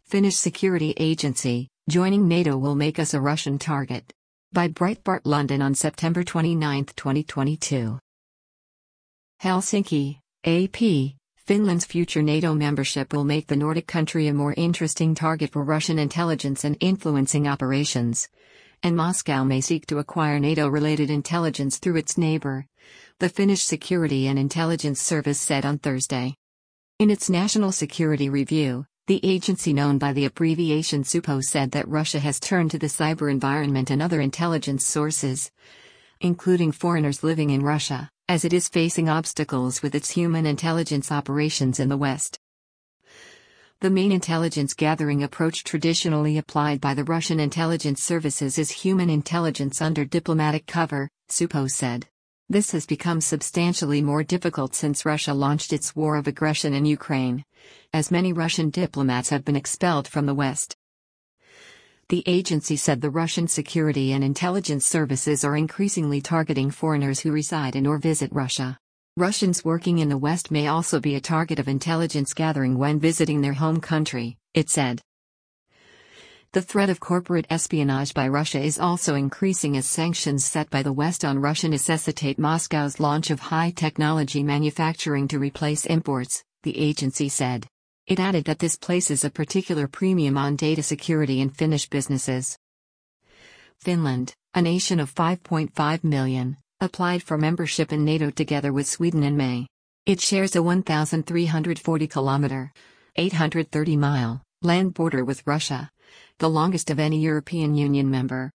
Finnish security agency, joining NATO will make us a Russian target. By Breitbart London on September 29, 2022. Helsinki, AP, Finland's future NATO membership will make the Nordic country a more interesting target for Russian intelligence and influencing operations. And Moscow may seek to acquire NATO-related intelligence through its neighbor, the Finnish Security and Intelligence Service said on Thursday. In its National Security Review, the agency known by the abbreviation SUPO said that Russia has turned to the cyber environment and other intelligence sources, including foreigners living in Russia, as it is facing obstacles with its human intelligence operations in the West. The main intelligence gathering approach traditionally applied by the Russian intelligence services is human intelligence under diplomatic cover, SUPO said. This has become substantially more difficult since Russia launched its war of aggression in Ukraine, as many Russian diplomats have been expelled from the West. The agency said the Russian security and intelligence services are increasingly targeting foreigners who reside in or visit Russia. Russians working in the West may also be a target of intelligence gathering when visiting their home country, it said. The threat of corporate espionage by Russia is also increasing as sanctions set by the West on Russia necessitate Moscow's launch of high-technology manufacturing to replace imports, the agency said. It added that this places a particular premium on data security in Finnish businesses. Finland, a nation of 5.5 million, applied for membership in NATO together with Sweden in May. It shares a 1,340-kilometer, 830-mile, land border with Russia, the longest of any European Union member.